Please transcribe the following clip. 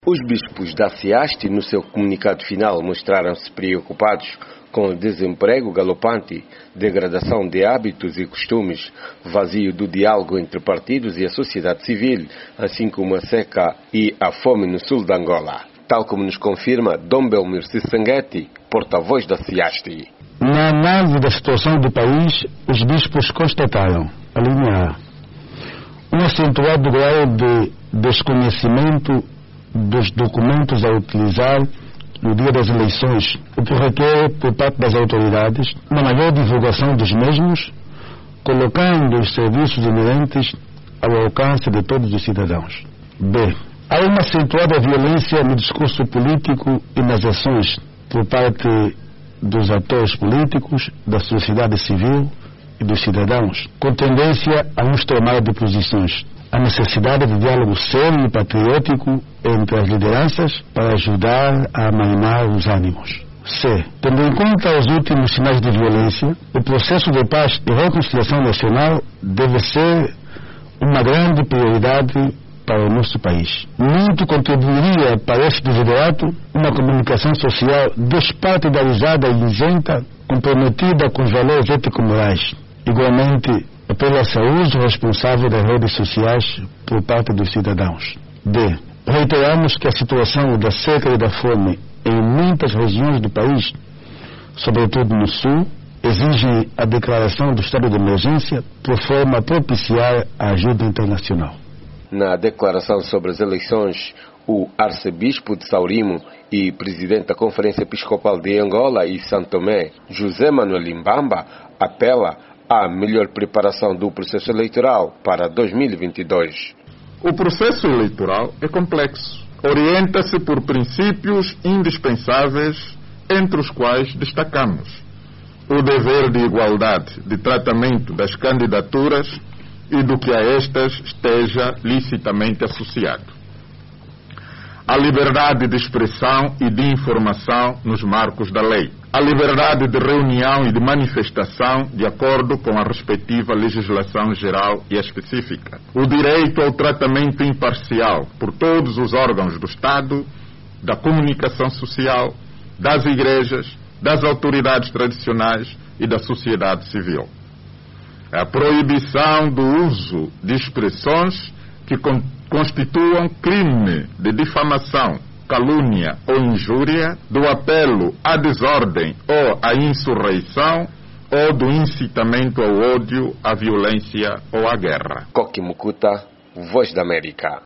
Os bispos da CIASTI, no seu comunicado final, mostraram-se preocupados com o desemprego galopante, degradação de hábitos e costumes, vazio do diálogo entre partidos e a sociedade civil, assim como a seca e a fome no sul de Angola, tal como nos confirma Dom Belmiro Sissanguetti, porta-voz da CIASTI. Na análise da situação do país, os bispos constataram, a linha A, um acentuado grau de desconhecimento dos documentos a utilizar no dia das eleições, o que requer, por parte das autoridades, uma maior divulgação dos mesmos, colocando os serviços inerentes ao alcance de todos os cidadãos. B. Há uma acentuada violência no discurso político e nas ações por parte dos atores políticos, da sociedade civil e dos cidadãos, com tendência a um extremar de posições. A necessidade de diálogo sério e patriótico entre as lideranças para ajudar a amainar os ânimos. C. Tendo em conta os últimos sinais de violência, o processo de paz e reconciliação nacional deve ser uma grande prioridade para o nosso país. Muito contribuiria para esse desiderato uma comunicação social despartidarizada e isenta, comprometida com os valores ético-morais. Igualmente, apela-se ao uso responsável das redes sociais por parte dos cidadãos. D. Reiteramos que a situação da seca e da fome em muitas regiões do país, sobretudo no sul, exige a declaração do estado de emergência por forma a propiciar a ajuda internacional. Na declaração sobre as eleições, o arcebispo de Saurimo e presidente da Conferência Episcopal de Angola e São Tomé, José Manuel Imbamba, apela à melhor preparação do processo eleitoral para 2022. O processo eleitoral é complexo. Orienta-se por princípios indispensáveis, entre os quais destacamos o dever de igualdade de tratamento das candidaturas e do que a estas esteja licitamente associado, a liberdade de expressão e de informação nos marcos da lei, a liberdade de reunião e de manifestação de acordo com a respectiva legislação geral e específica, o direito ao tratamento imparcial por todos os órgãos do Estado, da comunicação social, das igrejas, das autoridades tradicionais e da sociedade civil, a proibição do uso de expressões que constituam crime de difamação, calúnia ou injúria, do apelo à desordem ou à insurreição, ou do incitamento ao ódio, à violência ou à guerra. Coque Mucuta, Voz da América.